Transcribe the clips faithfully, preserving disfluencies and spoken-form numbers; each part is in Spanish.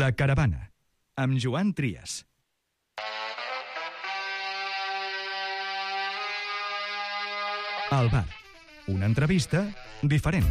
La caravana, amb Joan Trias. Al bar, una entrevista diferent.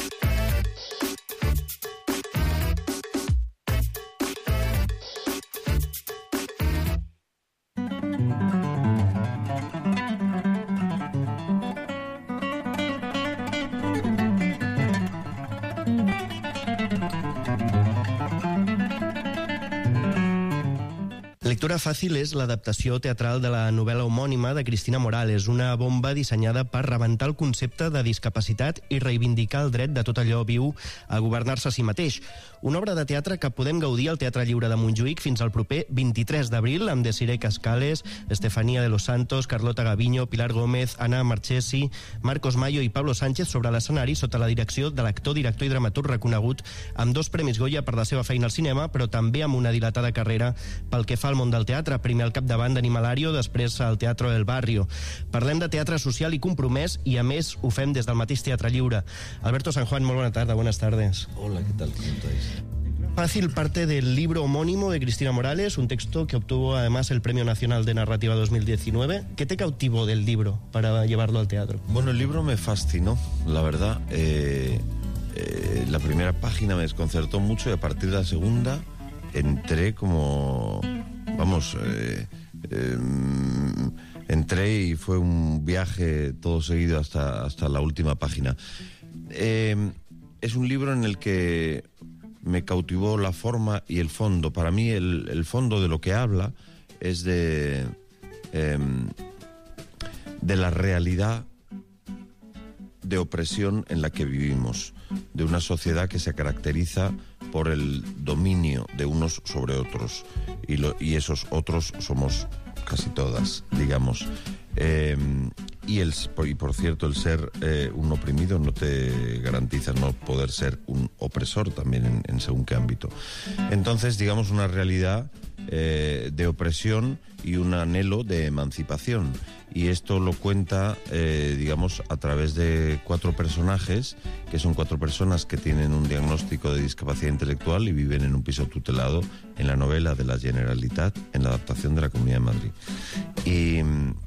Lectura fàcil és l'adaptació teatral de la novel·la homònima de Cristina Morales, una bomba dissenyada per rebentar el concepte de discapacitat i reivindicar el dret de tot allò viu a governar-se a si mateix. Una obra de teatre que podem gaudir al Teatre Lliure de Montjuïc fins al proper vint-i-tres d'abril amb Desiree Cascales, Estefanía de los Santos, Carlota Gaviño, Pilar Gómez, Ana Marchesi, Marcos Mayo i Pablo Sánchez sobre l'escenari sota la direcció de l'actor, director i dramaturg reconegut amb dos Premis Goya per la seva feina al cinema, però també amb una dilatada carrera pel que fa al món del teatre, primer al capdavant d'Animalario, després al Teatro del Barrio. Parlem de teatre social i compromès i, a més, ho fem des del mateix Teatre Lliure. Alberto San Juan, molt bona tarda, buenas tardes. Hola, ¿qué tal? ¿Cómo estáis? Fácil parte del libro homónimo de Cristina Morales, un texto que obtuvo además el Premio Nacional de Narrativa dos mil diecinueve. ¿Qué te cautivó del libro para llevarlo al teatro? Bueno, el libro me fascinó, la verdad. Eh, eh, la primera página me desconcertó mucho y a partir de la segunda entré como... Vamos, eh, eh, entré y fue un viaje todo seguido hasta, hasta la última página. Eh, es un libro en el que me cautivó la forma y el fondo. Para mí el, el fondo de lo que habla es de, eh, de la realidad de opresión en la que vivimos, de una sociedad que se caracteriza por el dominio de unos sobre otros, y, lo, y esos otros somos casi todas, digamos. Eh, y, el, y por cierto, el ser eh, un oprimido no te garantiza no poder ser un opresor también en, en según qué ámbito. Entonces, digamos, una realidad eh, de opresión y un anhelo de emancipación. Y esto lo cuenta, eh, digamos, a través de cuatro personajes, que son cuatro personas que tienen un diagnóstico de discapacidad intelectual y viven en un piso tutelado en la novela de la Generalitat, en la adaptación de la Comunidad de Madrid. Y,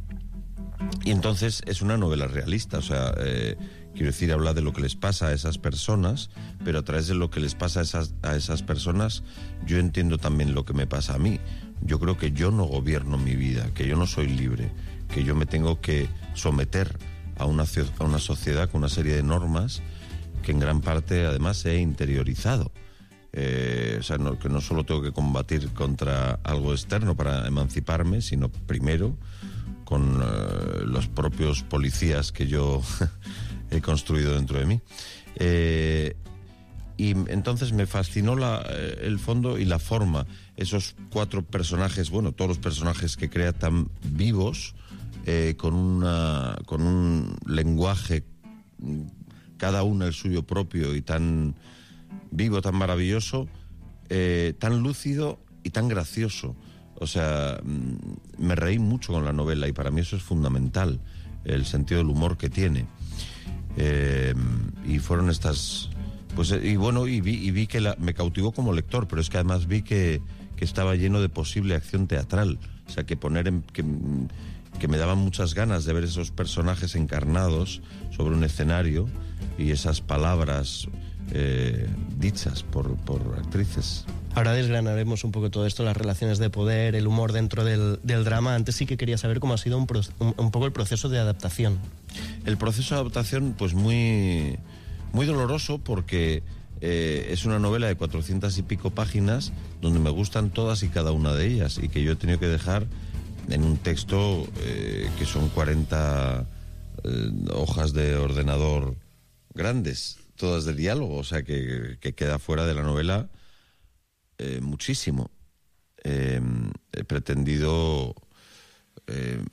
y entonces es una novela realista, o sea, eh, quiero decir, habla de lo que les pasa a esas personas, pero a través de lo que les pasa a esas, a esas personas, yo entiendo también lo que me pasa a mí. Yo creo que yo no gobierno mi vida, que yo no soy libre, que yo me tengo que someter a una, a una sociedad con una serie de normas que en gran parte además he interiorizado. Eh, o sea, no, que no solo tengo que combatir contra algo externo para emanciparme, sino primero con eh, los propios policías que yo he construido dentro de mí. Eh, y entonces me fascinó la, el fondo y la forma. Esos cuatro personajes, bueno, todos los personajes que crea tan vivos, eh, con, una, con un lenguaje, cada uno el suyo propio y tan vivo, tan maravilloso, eh, tan lúcido y tan gracioso. O sea, me reí mucho con la novela y para mí eso es fundamental, el sentido del humor que tiene. Eh, y fueron estas... Pues, y bueno, y vi, y vi que la, me cautivó como lector, pero es que además vi que, que estaba lleno de posible acción teatral. O sea, que poner en... Que, que me daban muchas ganas de ver esos personajes encarnados sobre un escenario y esas palabras eh, dichas por, por actrices. Ahora desgranaremos un poco todo esto, las relaciones de poder, el humor dentro del, del drama. Antes sí que quería saber cómo ha sido un, pro, un, un poco el proceso de adaptación. El proceso de adaptación, pues muy, muy doloroso porque eh, es una novela de cuatrocientas y pico páginas donde me gustan todas y cada una de ellas y que yo he tenido que dejar en un texto eh, que son cuarenta eh, hojas de ordenador grandes, todas de diálogo, o sea que, que queda fuera de la novela eh, muchísimo. Eh, he pretendido eh,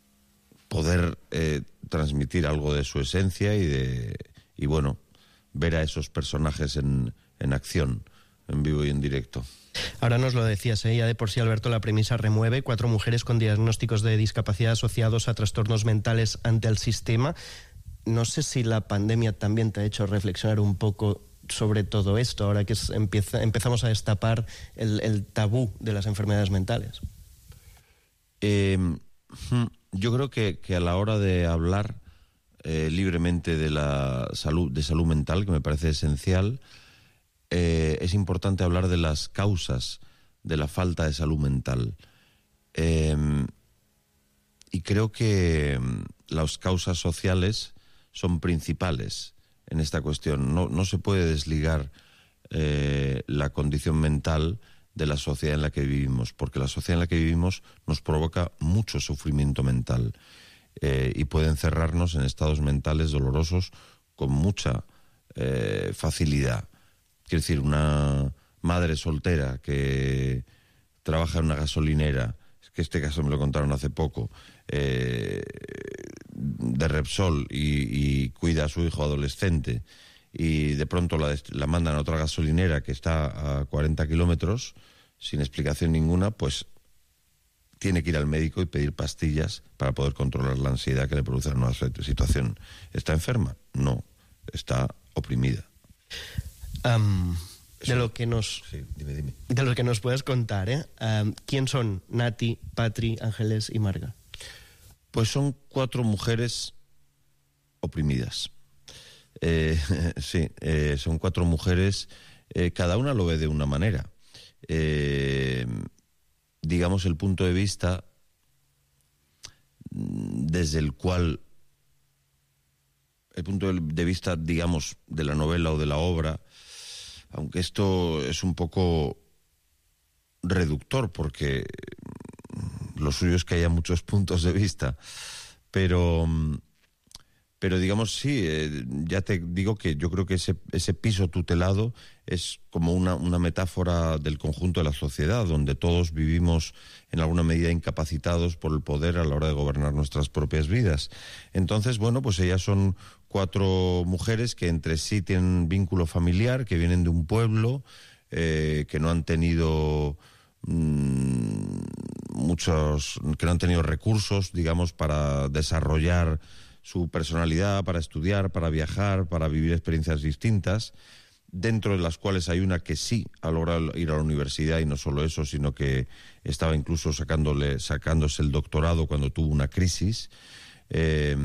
poder eh, transmitir algo de su esencia y de y bueno, ver a esos personajes en, en acción, en vivo y en directo. Ahora nos lo decías, ¿eh? Ya de por sí, Alberto, la premisa remueve cuatro mujeres con diagnósticos de discapacidad asociados a trastornos mentales ante el sistema. No sé si la pandemia también te ha hecho reflexionar un poco sobre todo esto, ahora que es, empieza, empezamos a destapar el, el tabú de las enfermedades mentales? Eh, yo creo que, que a la hora de hablar eh, libremente de la salud, de salud mental, que me parece esencial, eh, es importante hablar de las causas de la falta de salud mental. Eh, y creo que las causas sociales son principales en esta cuestión. No, no se puede desligar eh, la condición mental de la sociedad en la que vivimos, porque la sociedad en la que vivimos nos provoca mucho sufrimiento mental eh, y puede encerrarnos en estados mentales dolorosos con mucha eh, facilidad. Quiero decir, una madre soltera que trabaja en una gasolinera, que este caso me lo contaron hace poco, eh, de Repsol y, y cuida a su hijo adolescente y de pronto la, la mandan a otra gasolinera que está a cuarenta kilómetros sin explicación ninguna, pues tiene que ir al médico y pedir pastillas para poder controlar la ansiedad que le produce la nueva situación. ¿Está enferma? No, está oprimida. Um, de lo que nos sí, dime, dime. de lo que nos puedes contar, ¿eh? Um, ¿quién son Nati, Patri, Ángeles y Marga? Pues son cuatro mujeres oprimidas. Eh, sí, eh, son cuatro mujeres, eh, cada una lo ve de una manera. Eh, digamos, el punto de vista desde el cual, el punto de vista, digamos, de la novela o de la obra, aunque esto es un poco reductor, porque lo suyo es que haya muchos puntos de vista, pero... Pero digamos, sí, eh, ya te digo que yo creo que ese, ese piso tutelado es como una, una metáfora del conjunto de la sociedad, donde todos vivimos en alguna medida incapacitados por el poder a la hora de gobernar nuestras propias vidas. Entonces, bueno, pues ellas son cuatro mujeres que entre sí tienen vínculo familiar, que vienen de un pueblo, eh, que no han tenido mmm, muchos, que no han tenido recursos, digamos, para desarrollar su personalidad, para estudiar, para viajar, para vivir experiencias distintas, dentro de las cuales hay una que sí ha logrado ir a la universidad, y no solo eso, sino que estaba incluso sacándole, sacándose el doctorado cuando tuvo una crisis. Eh,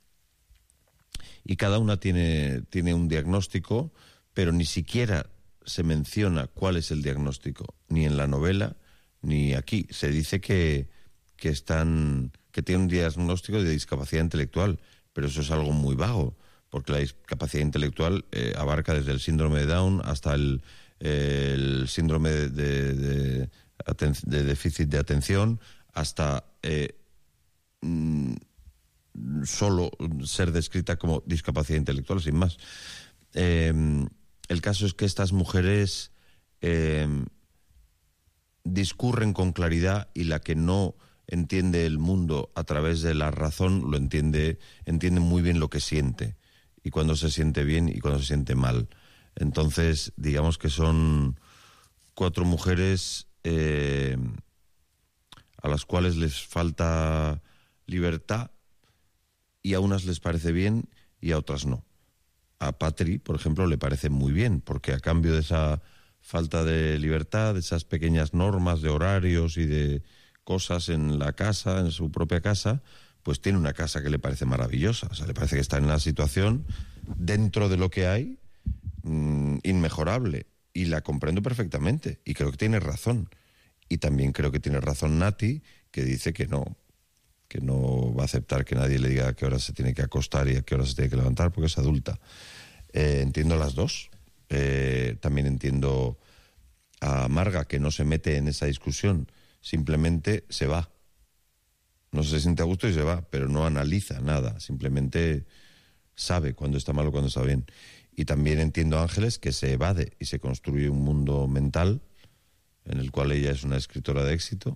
y cada una tiene, tiene un diagnóstico, pero ni siquiera se menciona cuál es el diagnóstico, ni en la novela, ni aquí. Se dice que, que están... que tiene un diagnóstico de discapacidad intelectual, pero eso es algo muy vago, porque la discapacidad intelectual eh, abarca desde el síndrome de Down hasta el, eh, el síndrome de, de, de, de déficit de atención, hasta eh, mm, solo ser descrita como discapacidad intelectual, sin más. Eh, el caso es que estas mujeres eh, discurren con claridad, y la que no entiende el mundo a través de la razón, lo entiende, entiende muy bien lo que siente, y cuando se siente bien y cuando se siente mal. Entonces, digamos que son cuatro mujeres eh, a las cuales les falta libertad, y a unas les parece bien y a otras no. A Patri, por ejemplo, le parece muy bien, porque a cambio de esa falta de libertad, de esas pequeñas normas de horarios y de cosas en la casa, en su propia casa, pues tiene una casa que le parece maravillosa. O sea, le parece que está en una situación, dentro de lo que hay, mmm, inmejorable. Y la comprendo perfectamente. Y creo que tiene razón. Y también creo que tiene razón Nati, que dice que no, que no va a aceptar que nadie le diga a qué hora se tiene que acostar y a qué hora se tiene que levantar, porque es adulta. Eh, entiendo las dos. Eh, también entiendo a Marga, que no se mete en esa discusión. Simplemente se va. No se siente a gusto y se va, pero no analiza nada. Simplemente sabe cuándo está mal o cuándo está bien. Y también entiendo a Ángeles, que se evade y se construye un mundo mental en el cual ella es una escritora de éxito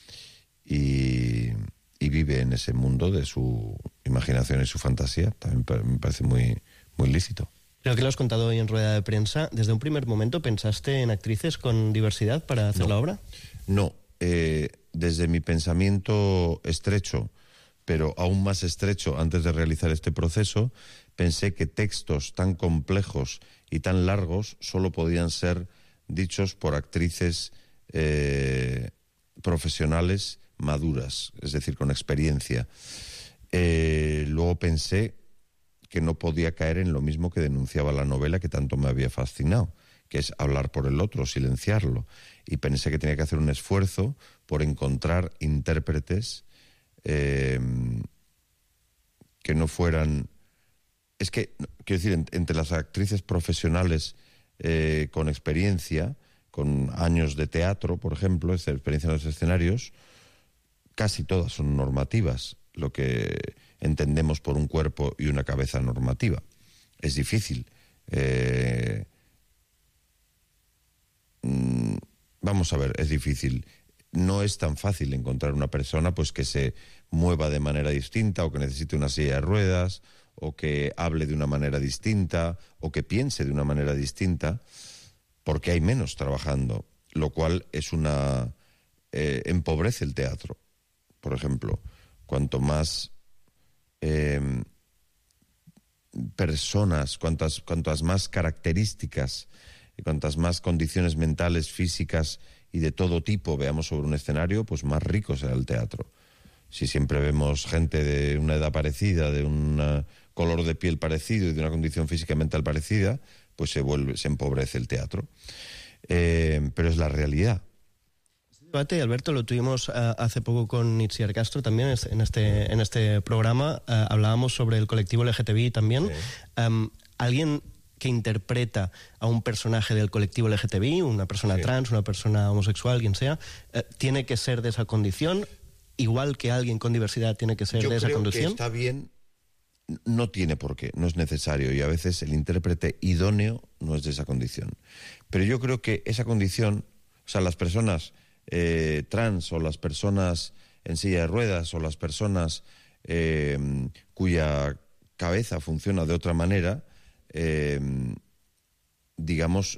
y, y vive en ese mundo de su imaginación y su fantasía. También me parece muy, muy lícito. Creo que lo has contado hoy en rueda de prensa. ¿Desde un primer momento pensaste en actrices con diversidad para hacer no, la obra? No. Eh, desde mi pensamiento estrecho, pero aún más estrecho antes de realizar este proceso, pensé que textos tan complejos y tan largos solo podían ser dichos por actrices eh, profesionales maduras, es decir, con experiencia. Eh, luego pensé que no podía caer en lo mismo que denunciaba la novela que tanto me había fascinado, que es hablar por el otro, silenciarlo. Y pensé que tenía que hacer un esfuerzo por encontrar intérpretes eh, que no fueran... Es que, quiero decir, entre las actrices profesionales eh, con experiencia, con años de teatro, por ejemplo, experiencia en los escenarios, casi todas son normativas, lo que entendemos por un cuerpo y una cabeza normativa. Es difícil. Eh, mm, vamos a ver, es difícil. No es tan fácil encontrar una persona pues que se mueva de manera distinta, o que necesite una silla de ruedas, o que hable de una manera distinta, o que piense de una manera distinta, porque hay menos trabajando, lo cual es una eh, empobrece el teatro. Por ejemplo, cuanto más eh, personas, cuantas, cuantas más características, cuantas más condiciones mentales, físicas y de todo tipo veamos sobre un escenario, pues más rico será el teatro. Si siempre vemos gente de una edad parecida, de un color de piel parecido y de una condición física y mental parecida, pues se vuelve, se empobrece el teatro. Eh, pero es la realidad. Este debate, Alberto, lo tuvimos uh, hace poco con Itziar Castro también en este, en este programa. Uh, hablábamos sobre el colectivo L G T B I también. Sí. Um, alguien que interpreta a un personaje del colectivo L G T B I, una persona sí. trans, una persona homosexual, quien sea, uh, tiene que ser de esa condición, igual que alguien con diversidad tiene que ser Yo de esa condición. Yo creo que está bien, no tiene por qué, no es necesario, y a veces el intérprete idóneo no es de esa condición. Pero yo creo que esa condición, o sea, las personas eh, trans, o las personas en silla de ruedas, o las personas eh, cuya cabeza funciona de otra manera, eh, digamos,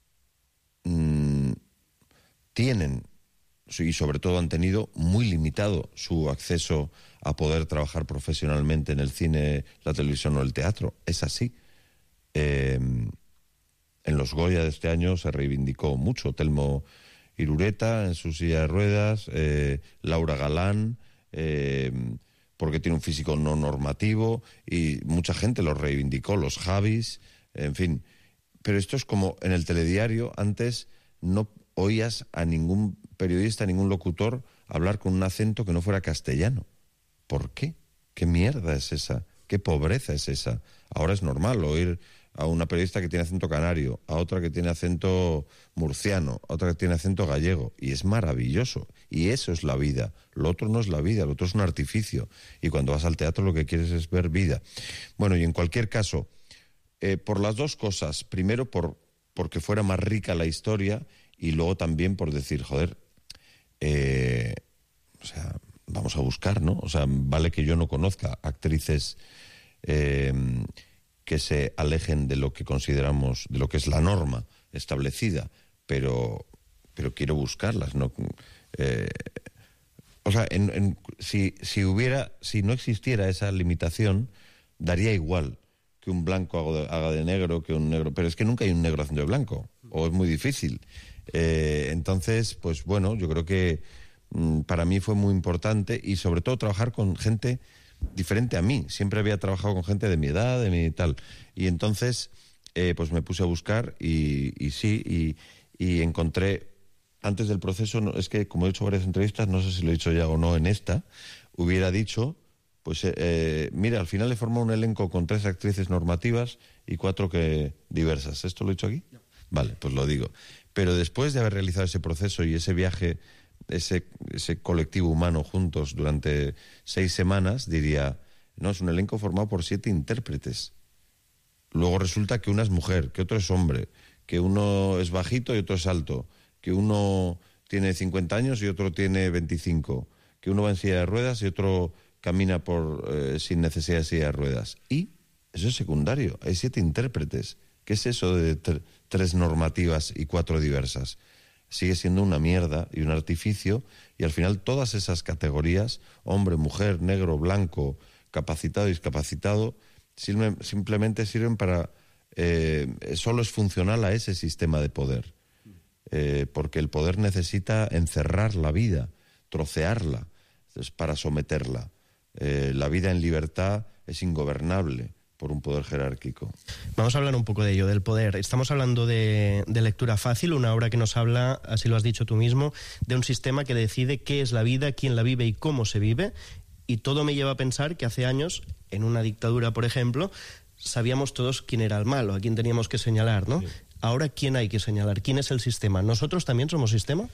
mmm, tienen, y sobre todo han tenido muy limitado su acceso a poder trabajar profesionalmente en el cine, la televisión o el teatro. Es así. Eh, en los Goya de este año se reivindicó mucho Telmo Irureta en su silla de ruedas, eh, Laura Galán, eh, porque tiene un físico no normativo, y mucha gente lo reivindicó, los Javis, en fin. Pero esto es como en el telediario, antes no oías a ningún periodista, a ningún locutor hablar con un acento que no fuera castellano. ¿Por qué? ¿Qué mierda es esa? ¿Qué pobreza es esa? Ahora es normal oír a una periodista que tiene acento canario, a otra que tiene acento murciano, a otra que tiene acento gallego, y es maravilloso, y eso es la vida. Lo otro no es la vida, lo otro es un artificio, y cuando vas al teatro lo que quieres es ver vida. Bueno, y en cualquier caso, eh, por las dos cosas, primero por porque fuera más rica la historia, y luego también por decir, joder, eh, o sea, vamos a buscar, ¿no? O sea, vale que yo no conozca actrices eh, que se alejen de lo que consideramos, de lo que es la norma establecida, pero, pero quiero buscarlas, ¿no? Eh, o sea, en, en, si, si hubiera, si no existiera esa limitación, daría igual que un blanco haga de, haga de negro, que un negro, pero es que nunca hay un negro haciendo de blanco, o es muy difícil. Eh, entonces, pues bueno, yo creo que mmm, para mí fue muy importante, y sobre todo trabajar con gente diferente a mí. Siempre había trabajado con gente de mi edad, de mi tal, y entonces eh, pues me puse a buscar y, y sí, y, y encontré, antes del proceso, no, es que como he hecho varias entrevistas, no sé si lo he dicho ya o no en esta, hubiera dicho, pues eh, mira, al final he formado un elenco con tres actrices normativas y cuatro que diversas. ¿Esto lo he dicho aquí? No. Vale, pues lo digo. Pero después de haber realizado ese proceso y ese viaje, ese, ese colectivo humano juntos durante seis semanas, diría, no, es un elenco formado por siete intérpretes. Luego resulta que una es mujer, que otro es hombre, que uno es bajito y otro es alto, que uno tiene cincuenta años y otro tiene veinticinco, que uno va en silla de ruedas y otro camina por eh, sin necesidad de silla de ruedas. Y eso es secundario, hay siete intérpretes. ¿Qué es eso de tre- tres normativas y cuatro diversas? Sigue siendo una mierda y un artificio, y al final todas esas categorías, hombre, mujer, negro, blanco, capacitado, discapacitado, Simple, simplemente sirven para... Eh, solo es funcional a ese sistema de poder. Eh, porque el poder necesita encerrar la vida, trocearla, es para someterla. Eh, la vida en libertad es ingobernable por un poder jerárquico. Vamos a hablar un poco de ello, del poder. Estamos hablando de, de Lectura Fácil, una obra que nos habla, así lo has dicho tú mismo, de un sistema que decide qué es la vida, quién la vive y cómo se vive. Y todo me lleva a pensar que hace años, en una dictadura, por ejemplo, sabíamos todos quién era el malo, a quién teníamos que señalar, ¿no? Sí. Ahora, ¿quién hay que señalar? ¿Quién es el sistema? ¿Nosotros también somos sistema?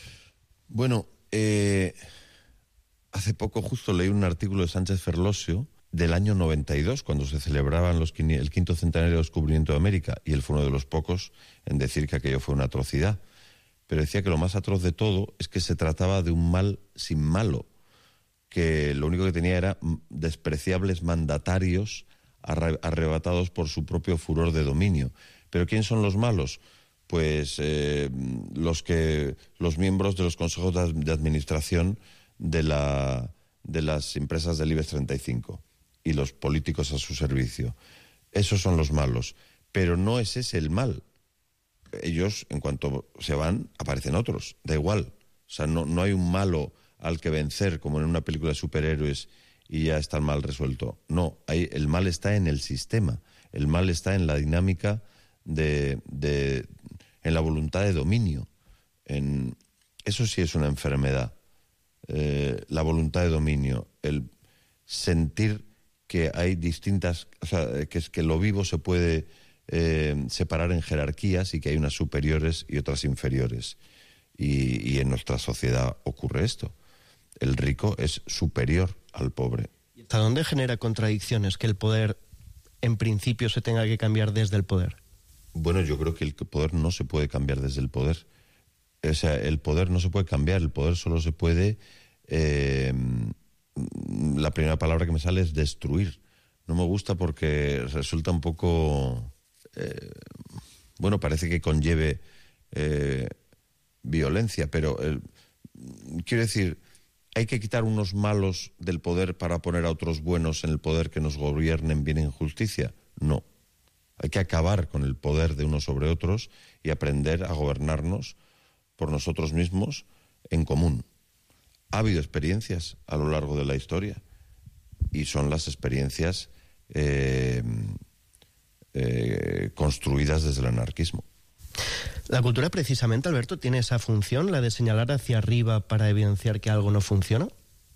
Bueno, eh, hace poco justo leí un artículo de Sánchez Ferlosio del año noventa y dos, cuando se celebraban los, el quinto centenario del descubrimiento de América, y él fue uno de los pocos en decir que aquello fue una atrocidad. Pero decía que lo más atroz de todo es que se trataba de un mal sin malo, que lo único que tenía era despreciables mandatarios arrebatados por su propio furor de dominio. ¿Pero quién son los malos? Pues eh, los que los miembros de los consejos de administración de, la, de las empresas del IBEX treinta y cinco y los políticos a su servicio. Esos son los malos. Pero no es ese el mal. Ellos, en cuanto se van, aparecen otros. Da igual. O sea, no, no hay un malo al que vencer, como en una película de superhéroes, y ya está el mal resuelto. No, hay, el mal está en el sistema. El mal está en la dinámica de, de en la voluntad de dominio. En, eso sí es una enfermedad. Eh, la voluntad de dominio, el sentir que hay distintas, o sea, que es que lo vivo se puede eh, separar en jerarquías y que hay unas superiores y otras inferiores. Y, y en nuestra sociedad ocurre esto. El rico es superior al pobre. ¿Y hasta dónde genera contradicciones que el poder, en principio, se tenga que cambiar desde el poder? Bueno, yo creo que el poder no se puede cambiar desde el poder. O sea, el poder no se puede cambiar, el poder solo se puede... Eh, la primera palabra que me sale es destruir. No me gusta porque resulta un poco... Eh, bueno, parece que conlleve eh, violencia, pero eh, quiero decir... ¿Hay que quitar unos malos del poder para poner a otros buenos en el poder que nos gobiernen bien en justicia? No. Hay que acabar con el poder de unos sobre otros y aprender a gobernarnos por nosotros mismos en común. Ha habido experiencias a lo largo de la historia y son las experiencias eh, eh, construidas desde el anarquismo. La cultura, precisamente, Alberto, tiene esa función, la de señalar hacia arriba para evidenciar que algo no funciona.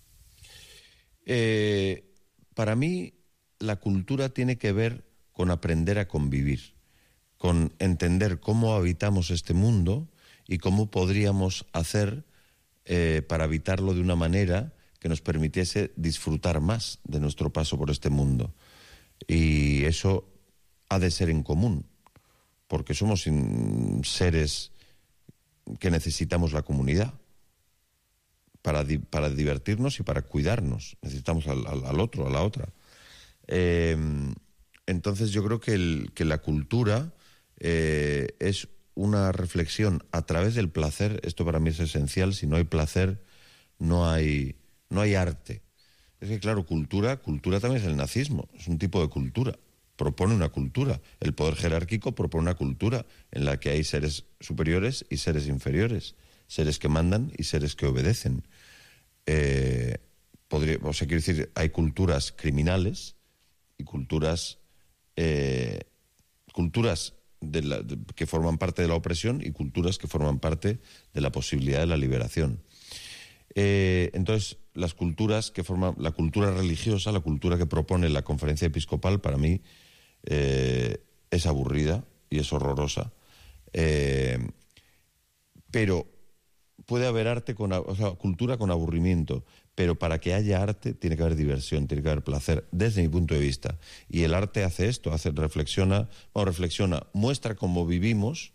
Eh, para mí, la cultura tiene que ver con aprender a convivir, con entender cómo habitamos este mundo y cómo podríamos hacer eh, para habitarlo de una manera que nos permitiese disfrutar más de nuestro paso por este mundo. Y eso ha de ser en común, porque somos seres que necesitamos la comunidad para, di para divertirnos y para cuidarnos. Necesitamos al, al, al otro, a la otra. Eh, entonces yo creo que, el, que la cultura eh, es una reflexión a través del placer. Esto para mí es esencial. Si no hay placer, no hay, no hay arte. Es que claro, cultura, cultura también es el nazismo. Es un tipo de cultura. Propone una cultura. El poder jerárquico propone una cultura en la que hay seres superiores y seres inferiores, seres que mandan y seres que obedecen. Eh, podría, o sea, quiero decir, hay culturas criminales y culturas eh, culturas de la, de, que forman parte de la opresión y culturas que forman parte de la posibilidad de la liberación. Eh, entonces, las culturas que forman, la cultura religiosa, la cultura que propone la Conferencia Episcopal, para mí eh, es aburrida y es horrorosa. Eh, pero puede haber arte con, o sea, cultura con aburrimiento, pero para que haya arte tiene que haber diversión, tiene que haber placer, desde mi punto de vista. Y el arte hace esto, hace, reflexiona, bueno, reflexiona, muestra cómo vivimos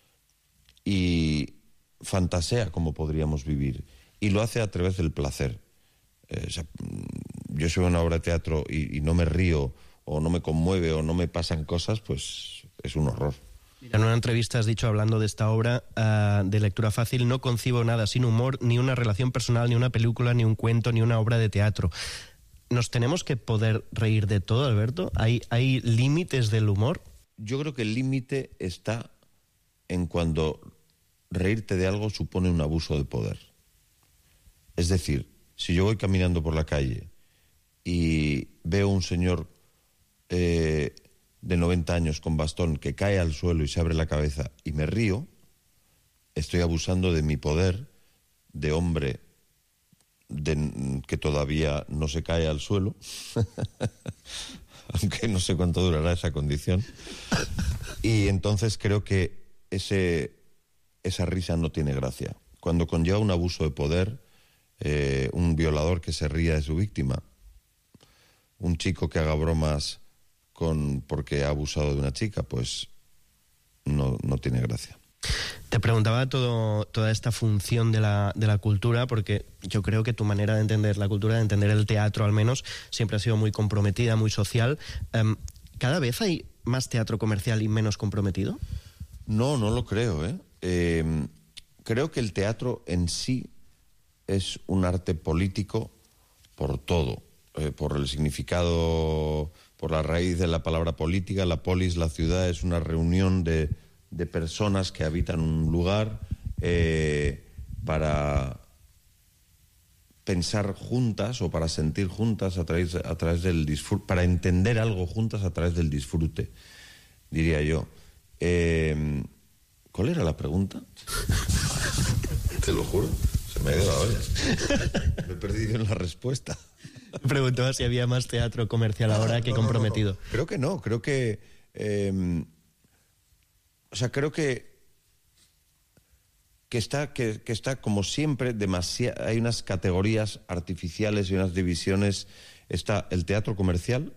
y fantasea cómo podríamos vivir. Y lo hace a través del placer. Eh, o sea, yo soy una obra de teatro y, y no me río, o no me conmueve, o no me pasan cosas, pues es un horror. Mira, en una entrevista has dicho, hablando de esta obra uh, de Lectura Fácil, no concibo nada sin humor, ni una relación personal, ni una película, ni un cuento, ni una obra de teatro. ¿nos tenemos que poder reír de todo, Alberto? ¿Hay, hay límites del humor? Yo creo que el límite está en cuando reírte de algo supone un abuso de poder. Es decir, si yo voy caminando por la calle y veo un señor eh, de noventa años con bastón que cae al suelo y se abre la cabeza y me río, estoy abusando de mi poder de hombre de, que todavía no se cae al suelo, aunque no sé cuánto durará esa condición. Y entonces creo que ese, esa risa no tiene gracia. Cuando conlleva un abuso de poder, eh, un violador que se ría de su víctima, un chico que haga bromas con porque ha abusado de una chica, pues no, no tiene gracia. Te preguntaba todo, toda esta función de la, de la cultura, porque yo creo que tu manera de entender la cultura, de entender el teatro al menos, siempre ha sido muy comprometida, muy social. Um, ¿Cada vez hay más teatro comercial y menos comprometido? No, no lo creo, ¿eh? Eh, creo que el teatro en sí es un arte político por todo, eh, por el significado, por la raíz de la palabra política. La polis, la ciudad, es una reunión de, de personas que habitan un lugar eh, para pensar juntas o para sentir juntas a través, a través del disfrute, para entender algo juntas a través del disfrute, diría yo. Eh, ¿Cuál era la pregunta? Te lo juro, se me ha ido la olla. Me he perdido en la respuesta. Preguntaba si había más teatro comercial ahora no, que no, comprometido. No, no. Creo que no, creo que... Eh, o sea, creo que que está, que, que está como siempre, demasiado, hay unas categorías artificiales y unas divisiones. Está el teatro comercial,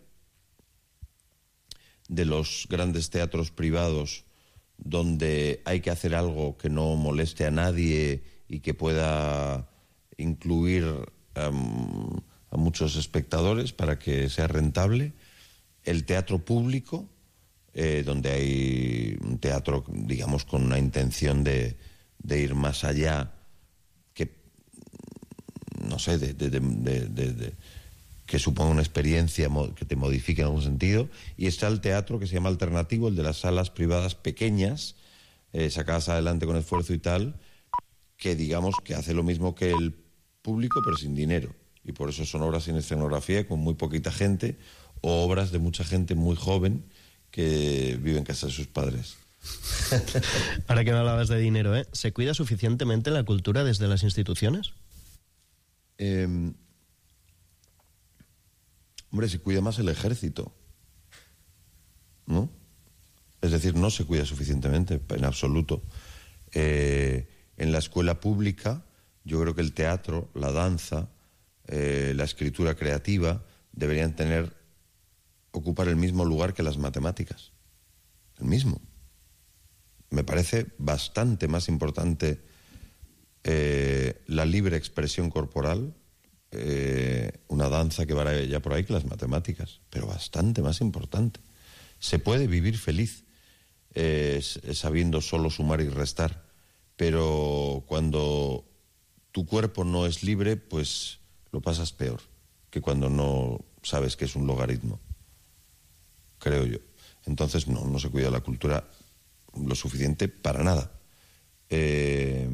de los grandes teatros privados, donde hay que hacer algo que no moleste a nadie y que pueda incluir um, a muchos espectadores para que sea rentable. El teatro público, eh, donde hay un teatro, digamos, con una intención de, de ir más allá, que, no sé, de, de, de, de, de, de que suponga una experiencia que te modifique en algún sentido. Y está el teatro que se llama alternativo, el de las salas privadas pequeñas, eh, sacadas adelante con esfuerzo y tal, que digamos que hace lo mismo que el público, pero sin dinero. Y por eso son obras sin escenografía, con muy poquita gente, o obras de mucha gente muy joven que vive en casa de sus padres. Ahora que me hablabas de dinero, ¿eh? ¿Se cuida suficientemente la cultura desde las instituciones? Eh, hombre, se cuida más el ejército, ¿no? Es decir, no se cuida suficientemente, en absoluto. Eh, en la escuela pública, yo creo que el teatro, la danza, eh, la escritura creativa deberían tener, ocupar el mismo lugar que las matemáticas. El mismo. Me parece bastante más importante eh, la libre expresión corporal, eh, una danza que va ya por ahí, que las matemáticas, pero bastante más importante. Se puede vivir feliz eh, sabiendo solo sumar y restar, pero cuando tu cuerpo no es libre, pues lo pasas peor que cuando no sabes que es un logaritmo, creo yo. Entonces no, no se cuida la cultura lo suficiente para nada. Eh,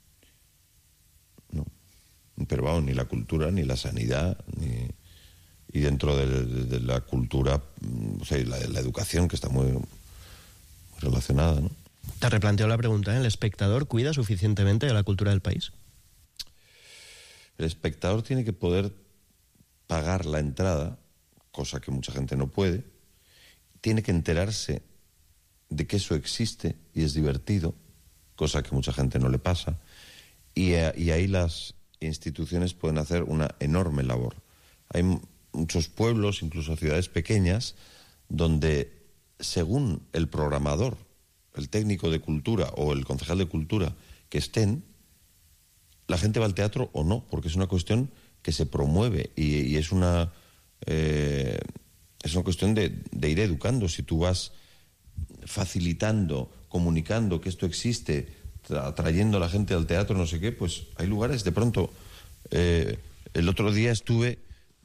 no. Pero vamos, ni la cultura, ni la sanidad, ni... y dentro de, de, de la cultura, o sea, la, la educación, que está muy, muy relacionada, ¿no? Te replanteo la pregunta, ¿eh? ¿El espectador cuida suficientemente de la cultura del país? El espectador tiene que poder pagar la entrada, cosa que mucha gente no puede. Tiene que enterarse de que eso existe y es divertido, cosa que mucha gente no le pasa, y, y ahí las instituciones pueden hacer una enorme labor. Hay muchos pueblos, incluso ciudades pequeñas, donde según el programador, el técnico de cultura o el concejal de cultura que estén, la gente va al teatro o no, porque es una cuestión que se promueve y, y es una eh, es una cuestión de, de ir educando. Si tú vas facilitando, comunicando que esto existe, atrayendo a la gente al teatro, no sé qué, pues hay lugares. De pronto, eh, el otro día estuve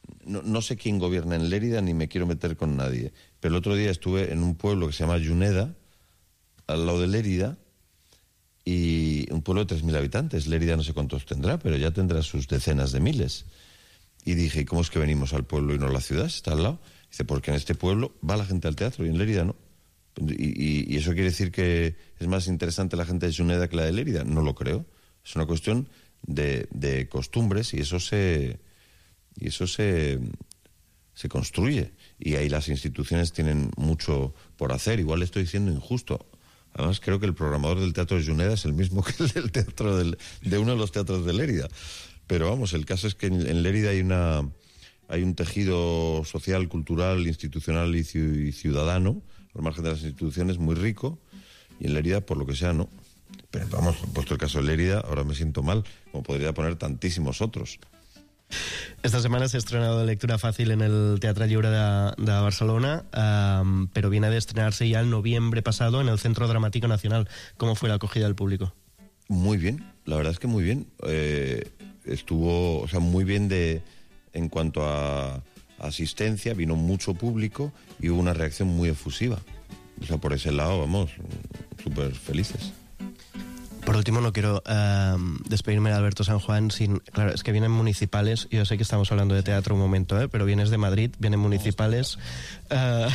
no, no sé quién gobierna en Lérida ni me quiero meter con nadie, pero el otro día estuve en un pueblo que se llama Juneda, al lado de Lérida, y un pueblo de tres mil habitantes. Lérida no sé cuántos tendrá, pero ya tendrá sus decenas de miles. Y dije, ¿cómo es que venimos al pueblo y no a la ciudad? Está al lado. Dice, porque en este pueblo va la gente al teatro y en Lérida no. Y, y, y eso quiere decir que es más interesante la gente de Juneda que la de Lérida. No lo creo. Es una cuestión de, de costumbres y eso se y eso se, se construye. Y ahí las instituciones tienen mucho por hacer. Igual estoy siendo injusto. Además, creo que el programador del Teatro de Juneda es el mismo que el del teatro del, de uno de los teatros de Lérida. Pero vamos, el caso es que en, en Lérida hay una hay un tejido social, cultural, institucional y ciudadano, al margen de las instituciones, muy rico, y en Lérida, por lo que sea, no. Pero vamos, puesto el caso de Lérida, ahora me siento mal, como podría poner tantísimos otros. Esta semana se ha estrenado Lectura Fácil en el Teatre Lliure de, de Barcelona, um, pero viene de estrenarse ya en noviembre pasado en el Centro Dramático Nacional. ¿Cómo fue la acogida del público? Muy bien, la verdad es que muy bien. Eh, estuvo, o sea, muy bien de en cuanto a asistencia, vino mucho público y hubo una reacción muy efusiva. O sea, por ese lado, vamos, súper felices. Por último, no quiero uh, despedirme de Alberto San Juan sin... Claro, es que vienen municipales, y yo sé que estamos hablando de teatro un momento, ¿eh? Pero vienes de Madrid, vienen municipales. Uh,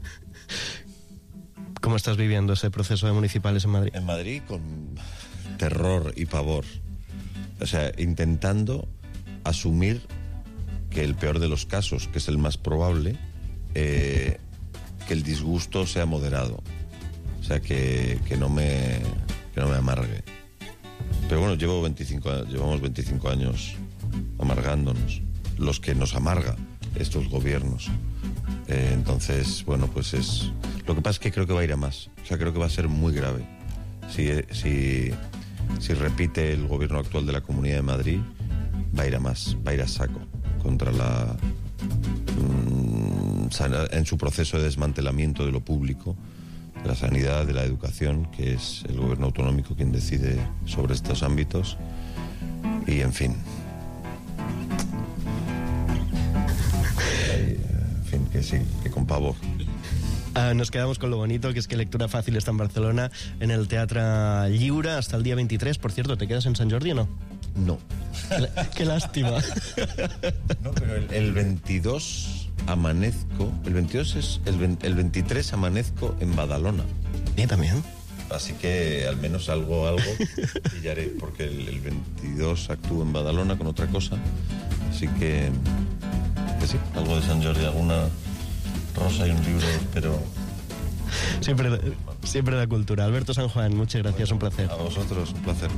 ¿Cómo estás viviendo ese proceso de municipales en Madrid? En Madrid con terror y pavor. O sea, intentando asumir que el peor de los casos, que es el más probable, eh, que el disgusto sea moderado. O sea, que, que no me... que no me amargue. Pero bueno, llevo veinticinco, llevamos veinticinco años amargándonos, los que nos amarga estos gobiernos. Eh, entonces, bueno, pues es... Lo que pasa es que creo que va a ir a más. O sea, creo que va a ser muy grave. Si, si, si repite el gobierno actual de la Comunidad de Madrid, va a ir a más, va a ir a saco contra la... Mmm, en su proceso de desmantelamiento de lo público, de la sanidad, de la educación, que es el gobierno autonómico quien decide sobre estos ámbitos. Y, en fin. En fin, que sí, que con pavor. Uh, nos quedamos con lo bonito, que es que Lectura Fácil está en Barcelona, en el Teatre Lliure, hasta el día veintitrés. Por cierto, ¿te quedas en Sant Jordi o no? No. Qué, qué lástima. No, pero el, el veintidós amanezco, el veintidós es, el, el veintitrés amanezco en Badalona. ¿Y también? Así que al menos algo, algo pillaré, porque el, el veintidós actúo en Badalona con otra cosa. Así que, que sí, algo de Sant Jordi, alguna rosa y un libro, pero... Siempre, siempre de cultura. Alberto San Juan, muchas gracias, un placer. A vosotros, un placer.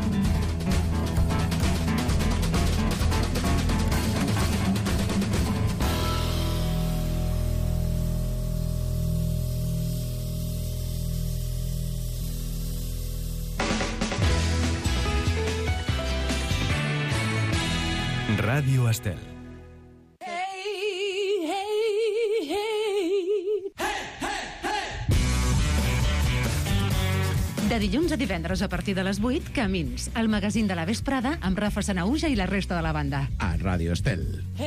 Ràdio Estel. De dilluns a divendres a partir de les vuit, Camins, el magazín de la vesprada amb Rafa Sanauja i la resta de la banda. A Ràdio Estel.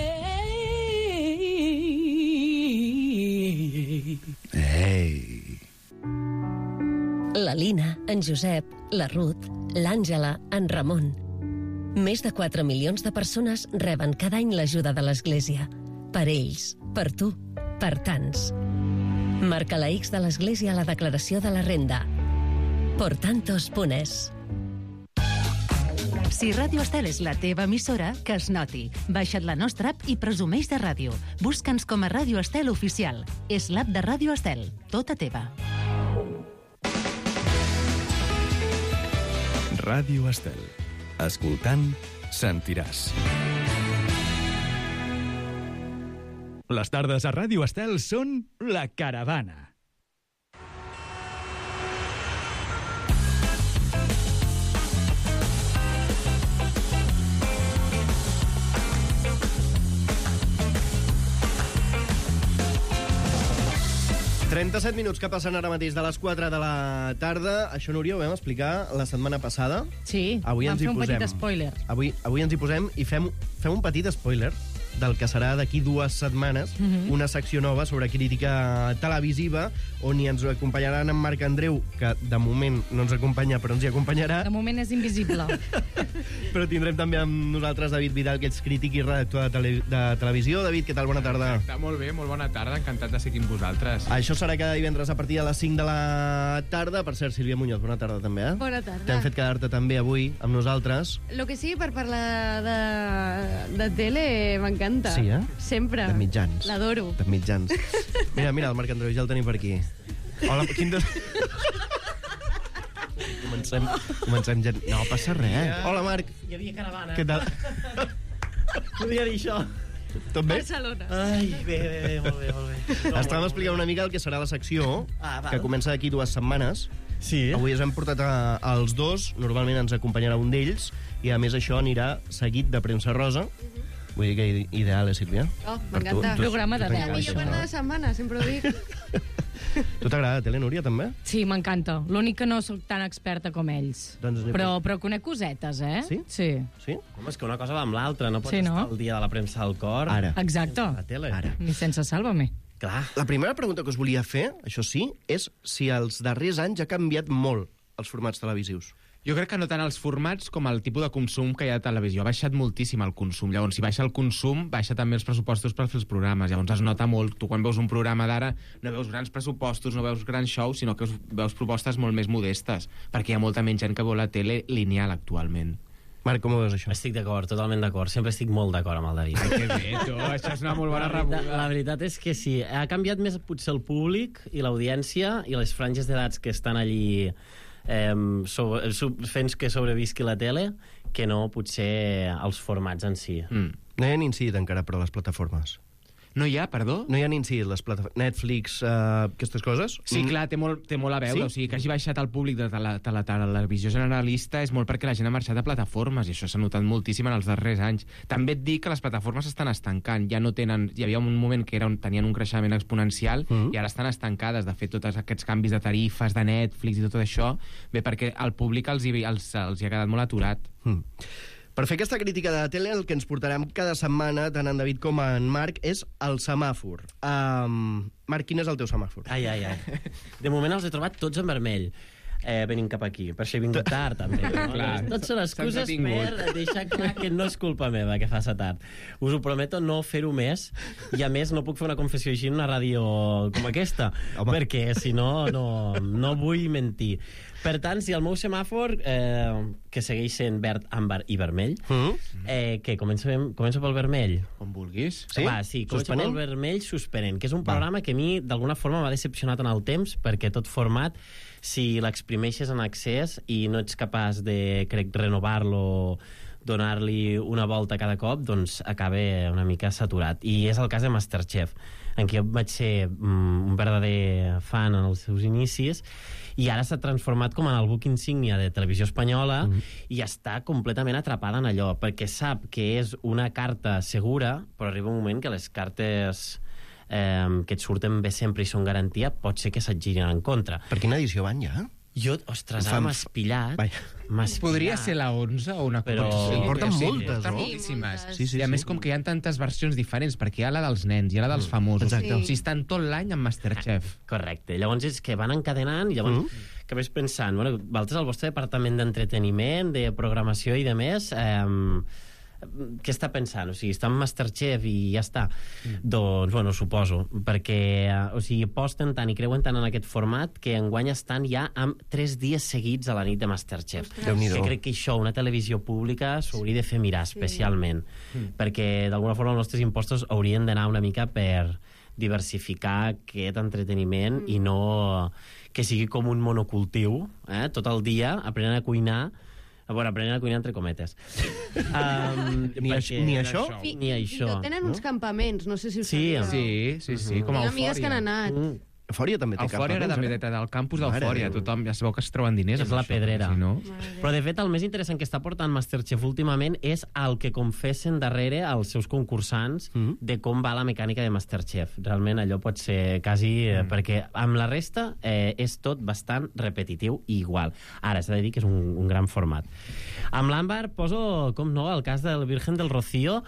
Ei! La Lina, en Josep, la Ruth, l'Àngela, en Ramon. Més de quatre milions de persones reben cada any l'ajuda de l'Església. Per ells, per tu, per tants. Marca la X de l'Església a la declaració de la renda. Por tantos punes. Si Ràdio Estel és la teva emissora, que es noti. Baixa't la nostra app i presumeix de ràdio. Busca'ns com a Ràdio Estel Oficial. És l'app de Ràdio Estel, tota teva. Ràdio Estel. Escoltant, sentiràs. Les tardes a Ràdio Estel són La Caravana. trenta-set minuts que passen ara mateix de les quatre de la tarda. Això, Núria, ho vam explicar la setmana passada. Sí, avui vam ens hi fer un posem. petit spoiler. Avui, avui ens hi posem i fem, fem un petit spoiler. del que serà d'aquí dues setmanes, mm-hmm. una secció nova sobre crítica televisiva, on hi ens acompanyaran en Marc Andreu, que de moment no ens acompanya, però ens hi acompanyarà. De moment és invisible. Però tindrem també amb nosaltres David Vidal, que ets crític i redactor de, tele de televisió. David, què tal? Bona tarda. Està molt bé, molt bona tarda, encantat de ser aquí amb vosaltres. Això serà cada divendres a partir de les cinc de la tarda. Per cert, Sílvia Muñoz, bona tarda també, eh? Bona tarda. T'hem fet quedar-te també avui amb nosaltres. Lo que sigui per parlar de, de tele m'encanta. Sí, eh? Sempre. De mitjans. L'adoro. De mitjans. Mira, mira, el Marc Andreu ja el tenim per aquí. Hola, quin dos... Comencem, comencem gent... No passa res. Hola, Marc. Hi havia caravana. Què tal? Podia dir això. Tot bé? Barcelona. Ai, bé, bé, bé, molt bé, molt bé. No, Estàvem explicant una mica el que serà la secció, Ah, val. que comença d'aquí dues setmanes. Sí. Avui ens hem portat a, als dos, normalment ens acompanyarà un d'ells, i a més això anirà seguit de premsa rosa. Vull dir que ideal, eh, Sílvia? Oh, Per tu- m'encanta. tu- Programa de tu deu, La t'encanta millor això, part de no? la setmana, sempre ho dic. Tu t'agrada la tele, Núria, també? Sí, m'encanta. L'únic que no sóc tan experta com ells. Doncs anem- Però, però conec cosetes, eh? Sí? Sí. Sí? Home, és que una cosa va amb l'altra, no pots Sí, no? estar el dia de la premsa al cor. Ara. Exacte. La tele. Ara. Ni sense Sálvame. Clar. La primera pregunta que us volia fer, això sí, és si els darrers anys ha canviat molt els formats televisius. Jo crec que no tant els formats com el tipus de consum que hi ha a televisió. Ha baixat moltíssim el consum. Llavors, si baixa el consum, baixa també els pressupostos per fer els programes. Llavors es nota molt. Tu quan veus un programa d'ara no veus grans pressupostos, no veus grans shows, sinó que veus propostes molt més modestes, perquè hi ha molta menys gent que vol la tele lineal actualment. Marc, com ho veus, això? Estic d'acord, totalment d'acord. Sempre estic molt d'acord amb el David. Ai, que bé, tu. Això és una molt bona La veritat, rebuda. la veritat és que sí. Ha canviat més potser el públic i l'audiència i les franges d'edats que estan allí eh, sobre, fent que sobrevisqui la tele que no potser els formats en si. Mm. No hi han incidit encara, però, les plataformes. No hi ha, perdó? No hi han incidit les plataformes... Netflix, uh, aquestes coses? Sí, clar, té molt, té molt a veure. Sí? O sigui, que hagi baixat el públic de la, de la televisió generalista és molt perquè la gent ha marxat a plataformes, i això s'ha notat moltíssim en els darrers anys. També et dic que les plataformes s'estan estancant. Ja no tenen... Hi havia un moment que era un, tenien un creixement exponencial, mm. i ara estan estancades. De fet, tots aquests canvis de tarifes, de Netflix i tot això, bé, perquè al públic els, hi- els, els hi ha quedat molt aturat. Mm. Per fer aquesta crítica de la tele, el que ens portarem cada setmana, tant en David com en Marc, és el semàfor. Um, Marc, quin és el teu semàfor? Ai, ai, ai. De moment els he trobat tots en vermell. Eh, venint cap aquí. Per això he vingut tard, també. No? Clar. Tots són excuses Se'ns ha tingut. per deixar clar que no és culpa meva que faça tard. Us ho prometo no fer-ho més, i a més no puc fer una confessió així en una ràdio com aquesta, Home. perquè si no, no, no vull mentir. Per tant, si el meu semàfor, eh, que segueix sent verd, àmbar i vermell, Mm? eh, que comencem, començo pel vermell. Com vulguis. Sí? Va, sí, comença Suspenent? pel vermell suspenent, que és un Va. programa que a mi d'alguna forma m'ha decepcionat en el temps, perquè tot format, si l'exprimeixes en excés i no ets capaç de, crec, renovar-lo, donar-li una volta cada cop, doncs acaba una mica saturat. I és el cas de Masterchef, en què jo vaig ser mm, un verdader fan en els seus inicis, i ara s'ha transformat com en el buc insígnia de televisió espanyola, mm. i està completament atrapada en allò, perquè sap que és una carta segura, però arriba un moment que les cartes eh, que et surten bé sempre i són garantia, pot ser que se't girin en contra. Per quina edició van ja? Jo, ostres, Fan- ara m'has pillat. Vaja. M'has Podria pillat. ser la onze o una cosa Però- així. En porten Sí, moltes, porten no? moltíssimes. Sí, sí, sí, I a sí. més, com que hi ha tantes versions diferents, perquè hi ha la dels nens, hi ha la dels famosos. Exacte. O sigui, estan tot l'any amb Masterchef. Correcte. Llavors és que van encadenant, i llavors Mm. que vaig pensant, bueno, vosaltres, el vostre departament d'entreteniment, de programació i de més, eh, què està pensant? O sigui, està en Masterchef i ja està. Mm. Doncs, bueno, suposo, perquè eh, o sigui, aposten tant i creuen tant en aquest format que enguany estan ja amb tres dies seguits a la nit de Masterchef. Déu-n'hi-do. Que crec que això, una televisió pública, s'hauria de fer mirar especialment, mm. perquè d'alguna forma els nostres impostos haurien d'anar una mica per diversificar aquest entreteniment mm. i no que sigui com un monocultiu, eh? Tot el dia aprenent a cuinar, bueno, aprenent a cuinar entre cometes. Um, Ni, perquè- ni això? Fi- Ni això. I tot tenen uns campaments, no sé si ho Sí, sabíeu. Sí, sí, sí, com a Tinc amigues que han Eufòria. anat. Mm. Eufòria també té Eufòria era campaments, també eh? de- del campus Mare d'Eufòria. Déu. Tothom ja sabeu que es treuen diners. És amb la això, pedrera. Si no... Però, de fet, el més interessant que està portant Masterchef últimament és el que confessen darrere els seus concursants Mhm. de com va la mecànica de Masterchef. Realment allò pot ser quasi... Eh, Mm. perquè amb la resta eh, és tot bastant repetitiu i igual. Ara, s'ha de dir que és un, un gran format. Amb l'Àmbar poso, com no, el cas del Virgen del Rocío. Home,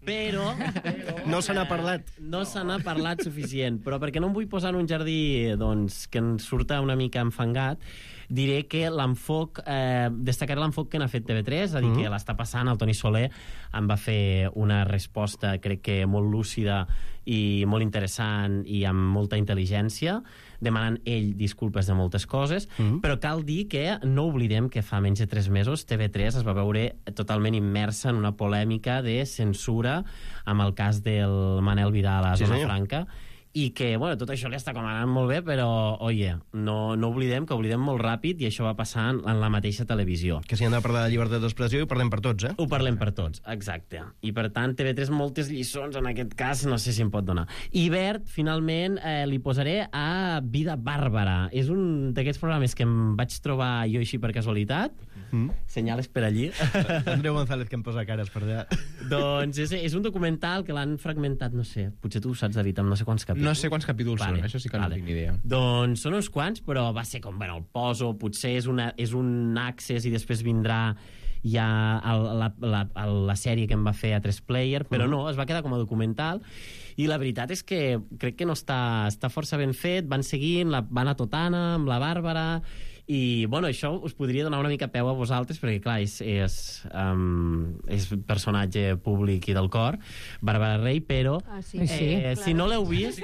Però... No se n'ha parlat. No se n'ha parlat suficient, però perquè no em vull posar en un jardí doncs, que ens surta una mica enfangat, diré que l'enfoc, eh, destacaré l'enfoc que n'ha fet T V tres, és a dir, mm. que l'està passant, el Toni Soler em va fer una resposta, crec que molt lúcida i molt interessant i amb molta intel·ligència, demanant ell disculpes de moltes coses, mm. però cal dir que no oblidem que fa menys de tres mesos T V tres es va veure totalment immersa en una polèmica de censura amb el cas del Manel Vidal a sí, Zona senyor. Franca, i que, bueno, tot això li està com anant molt bé, però, oye, no, no oblidem que oblidem molt ràpid i això va passar en, en la mateixa televisió. Que si hem de parlar de llibertat d'expressió, ho parlem per tots, eh? Ho parlem per tots, exacte. I, per tant, T V tres moltes lliçons, en aquest cas, no sé si em pot donar. I Bert, finalment, eh, li posaré a Vida Bàrbara. És un d'aquests programes que em vaig trobar jo així per casualitat. Mm. Senyales per allí. Andreu González, que em posa cares per allà. Doncs és, és un documental que l'han fragmentat, no sé, potser tu ho saps, David, amb no sé quants capítols. No sé quants capítols vale. són, això sí que no vale. tinc ni idea. Doncs són uns quants, però va ser com, bueno, el poso, potser és, una, és un access i després vindrà ja el, la, la, la, la sèrie que em va fer a tres player, però no, es va quedar com a documental, i la veritat és que crec que no està, està força ben fet, van seguint, la, van a Totana amb la Bàrbara, i bueno, això us podria donar una mica peu a vosaltres, perquè clar, és, és, um, és personatge públic i del cor, Bàrbara Rey, però ah, sí. eh, sí. si no l'heu vist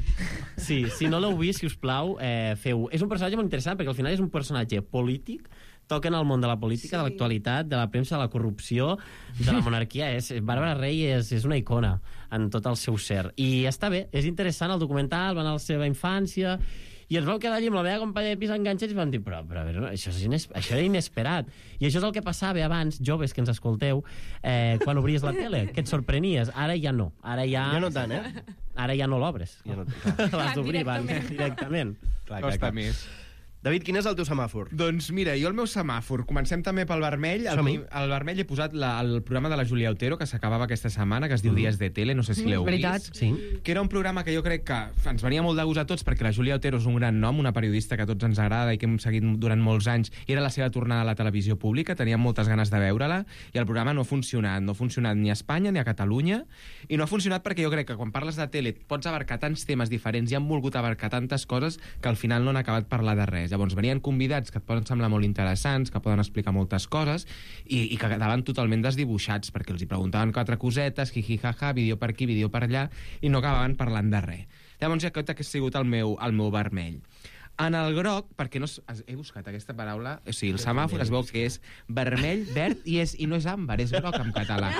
sí, si no l'heu vist, si us plau, eh, feu. És un personatge molt interessant, perquè al final és un personatge polític, toquen al món de la política, sí. de l'actualitat, de la premsa, de la corrupció, de la monarquia. És, Bàrbara Rey és, és una icona en tot el seu ser. I està bé, és interessant el documental, van a la seva infància, i ens vau quedar allí amb la meva companya de pis enganxats i vam dir, però, però a veure, això, és ines això era inesperat. I això és el que passava abans, joves que ens escolteu, eh, quan obries la tele, que et sorprenies. Ara ja no. Ara ja... Ja no tant, eh? Ara ja no l'obres. Ja no l'has d'obrir directament. directament. Clar, Costa clar, clar. més. David, quin és el teu semàfor? Doncs mira, jo el meu semàfor, comencem també pel vermell. El, Som-hi. el vermell he posat la, el programa de la Júlia Otero, que s'acabava aquesta setmana, que es diu Dies de Tele, no sé si l'heu veritat. vist. Sí. Que era un programa que jo crec que ens venia molt de gust a tots, perquè la Júlia Otero és un gran nom, una periodista que a tots ens agrada i que hem seguit durant molts anys, i era la seva tornada a la televisió pública, teníem moltes ganes de veure-la, i el programa no ha funcionat. No ha funcionat ni a Espanya ni a Catalunya, i no ha funcionat perquè jo crec que quan parles de tele pots abarcar tants temes diferents i han volgut abarcar tantes coses que al final no han acabat parlar de res. Llavors venien convidats que et poden semblar molt interessants, que poden explicar moltes coses, i, i que quedaven totalment desdibuixats, perquè els hi preguntaven quatre cosetes, jiji, jaja, vídeo per aquí, vídeo per allà, i no acabaven parlant de res. Llavors aquest ha sigut el meu, el meu vermell. En el groc, perquè no... He buscat aquesta paraula, o sigui, el semàfor es veu que és vermell, verd, i, és, i no és àmbar, és groc en català.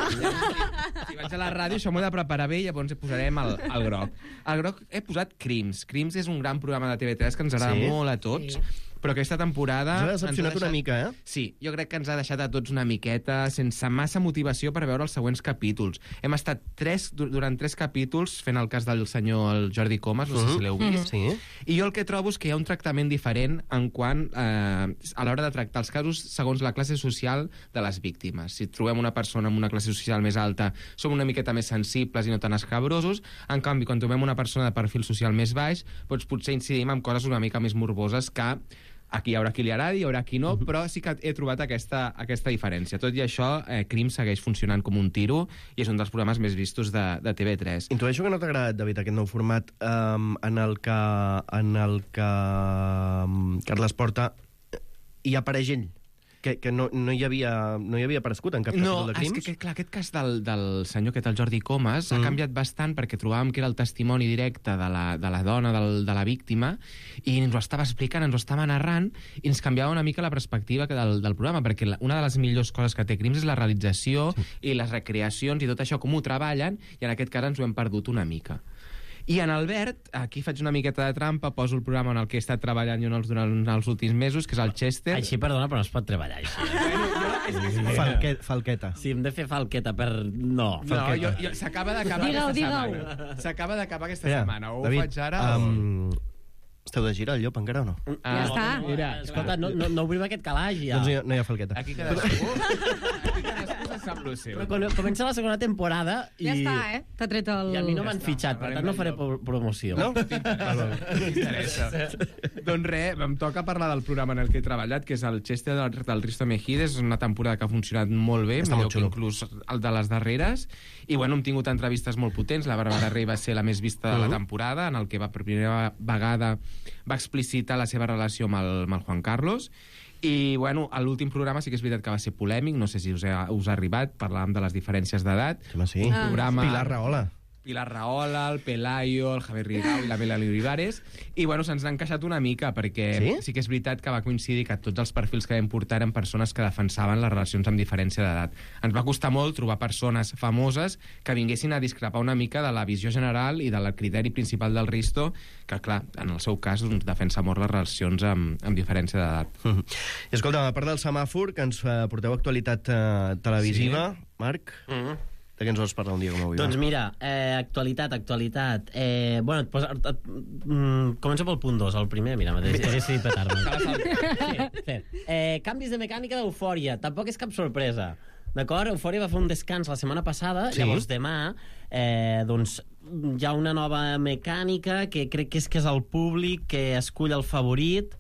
Si vaig a la ràdio, això m'ho he de preparar bé, i llavors posarem el, el groc. El groc he posat Crims. Crims és un gran programa de T V tres que ens agrada Sí. molt a tots, sí. Però aquesta temporada... Ens ha ens decepcionat deixat... una mica, eh? Sí, jo crec que ens ha deixat a tots una miqueta sense massa motivació per veure els següents capítols. Hem estat tres, durant tres capítols fent el cas del senyor el Jordi Comas, no sé si l'heu vist. Sí. I jo el que trobo és que hi ha un tractament diferent en quant eh, a l'hora de tractar els casos segons la classe social de les víctimes. Si trobem una persona amb una classe social més alta, som una miqueta més sensibles i no tan escabrosos. En canvi, quan trobem una persona de perfil social més baix, doncs potser incidim en coses una mica més morboses que aquí hi haurà qui li agradi, hi haurà qui no, però sí que he trobat aquesta, aquesta diferència. Tot i això, eh, Crim segueix funcionant com un tiro i és un dels programes més vistos de, de T V tres. Intueixo que no t'ha agradat, David, aquest nou format um, en el que, en el que um, Carles Porta hi apareix ell. Que, que no, no, hi havia, no hi havia aparegut en cap capítol No, de és Crims. que, que clar, aquest cas del, del senyor que té el Jordi Comas mm. ha canviat bastant perquè trobàvem que era el testimoni directe de la, de la dona, del, de la víctima, i ens ho estava explicant, ens ho estava narrant, i ens canviava una mica la perspectiva que del, del programa, perquè la, una de les millors coses que té Crims és la realització sí. i les recreacions i tot això, com ho treballen, i en aquest cas ens ho hem perdut una mica. I en Albert, aquí faig una miqueta de trampa, poso el programa en el que he estat treballant jo durant els últims mesos, que és el Chester. Així, perdona, però no es pot treballar així. Bueno, jo, és que sí. Falque, falqueta. Si hem de fer falqueta per... No. No, jo, jo, s'acaba d'acabar Digue-ho, aquesta digue-ho. setmana. S'acaba d'acabar aquesta Mira, setmana. O David, ho faig ara um, o... esteu de gira, el llop, encara o no? Ah, Ja està. Mira, Escolta, no, no, no obrim aquest calaix, ja. Doncs no hi ha, no hi ha falqueta. aquí cadascú... Aquí cadascú se sap lo seu. Però quan comença la segona temporada i... Ja està, eh? T'ha tret el... I a mi no Ja m'han està, fitxat, per parlarem tant no del faré llop. pro- promoció. No? M'interessa. Doncs res, em toca parlar del programa en el que he treballat, que és el Chester del, del Risto Mejides. És una temporada que ha funcionat molt bé, Està millor molt que xulo. inclús el de les darreres. I bueno, hem tingut entrevistes molt potents. La Bàrbara Rey va ser la més vista de la temporada, en el que va per primera vegada va explicitar la seva relació amb el, amb el Juan Carlos. I, bueno, a l'últim programa sí que és veritat que va ser polèmic, no sé si us ha, us ha arribat, parlàvem de les diferències d'edat. Home, sí. Un programa... Pilar Rahola. Pilar Rahola, el Pelayo, el Javier Rigau i la Melanie Olivares, i bueno, se'ns ha encaixat una mica, perquè Sí? sí que és veritat que va coincidir que tots els perfils que vam portar eren persones que defensaven les relacions amb diferència d'edat. Ens va costar molt trobar persones famoses que vinguessin a discrepar una mica de la visió general i del criteri principal del Risto, que, clar, en el seu cas doncs, defensa molt les relacions amb, amb diferència d'edat. Mm. I escolta, a part del semàfor, que ens eh, porteu actualitat eh, televisiva, sí. Marc, Mm -hmm. de què ens vols parlar un dia com avui? Doncs va? mira, eh, actualitat, actualitat. Eh, bueno, et posa, et, et, mm, començo pel punt dos, el primer, mira, he, he decidit petar-me. sí, sí. Eh, canvis de mecànica d'Eufòria, tampoc és cap sorpresa. D'acord? Eufòria va fer un descans la setmana passada, Sí? llavors demà eh, doncs, hi ha una nova mecànica que crec que és que és el públic que escull el favorit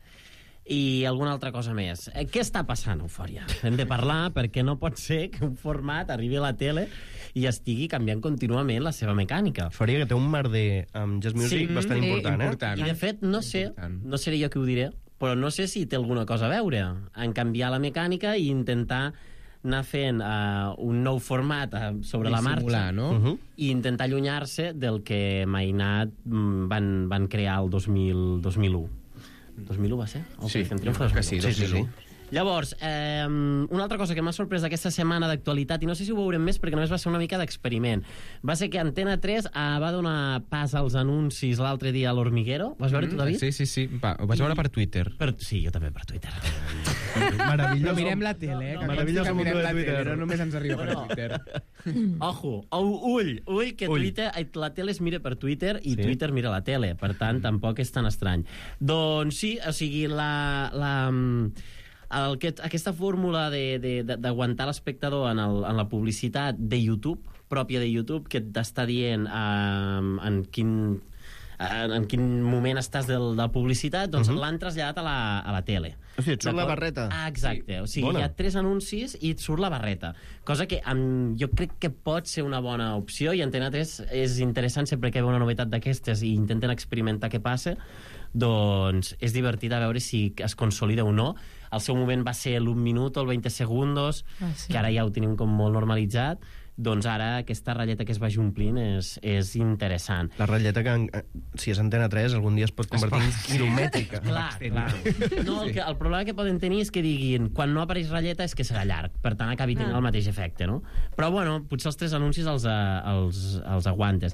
i alguna altra cosa més. Eh, què està passant, Eufòria? Hem de parlar perquè no pot ser que un format arribi a la tele i estigui canviant contínuament la seva mecànica. Faria que té un merder amb Jazz Music Sí, bastant sí, important, eh? important. I de fet, no sé, Important. no seré jo qui ho diré, però no sé si té alguna cosa a veure en canviar la mecànica i intentar anar fent uh, un nou format uh, sobre la marxa, Dissimular, no? Uh -huh. i intentar allunyar-se del que Mainat mm, van, van crear el dos mil, dos mil u. dos mil u va ser? El Sí, Origen jo Triunfo crec que dos sí, mil u. Sí, sí, sí. Llavors, eh, una altra cosa que m'ha sorprès aquesta setmana d'actualitat, i no sé si ho veurem més perquè només va ser una mica d'experiment, va ser que Antena tres eh, va donar pas als anuncis l'altre dia a l'Hormiguero. Vas veure tu, David? Sí, sí, sí. Va, ho vaig veure per Twitter. Per, sí, jo també per Twitter. Meravellós. No mirem la tele, eh? Que Meravellós que mundo mirem de la Twitter. tele, no només ens arriba per Bueno. Twitter. Ojo, o- ull, ull, que Ull. Twitter, ai, la tele es mira per Twitter i Sí. Twitter mira la tele, per tant, tampoc és tan estrany. Doncs sí, o sigui, la... la el, aquest, aquesta fórmula de- de- de- d'aguantar l'espectador en, el, en la publicitat de YouTube, pròpia de YouTube, que t'està dient um, en quin en, en quin moment estàs de la publicitat, doncs uh -huh. l'han traslladat a la, a la tele. O sigui, et surt la D'acord? barreta. Ah, exacte. O sigui, Bona. hi ha tres anuncis i et surt la barreta. Cosa que um, jo crec que pot ser una bona opció, i Antena tres és interessant sempre que ve una novetat d'aquestes i intenten experimentar què passa, doncs és divertit a veure si es consolida o no. Al seu moment va ser l'un minut o el veinte segundos, Ah, sí. que ara ja ho tenim com molt normalitzat. Doncs ara aquesta ratlleta que es vagi omplint és, és interessant. La ratlleta que, eh, si és Antena tres, algun dia es pot convertir en quilomètrica. Clar, clar. No, el, que, el problema que poden tenir és que diguin quan no apareix ratlleta és que serà llarg, per tant acabi tenint Ah. el mateix efecte, no? Però, bueno, potser els tres anuncis els, eh, els, els aguantes.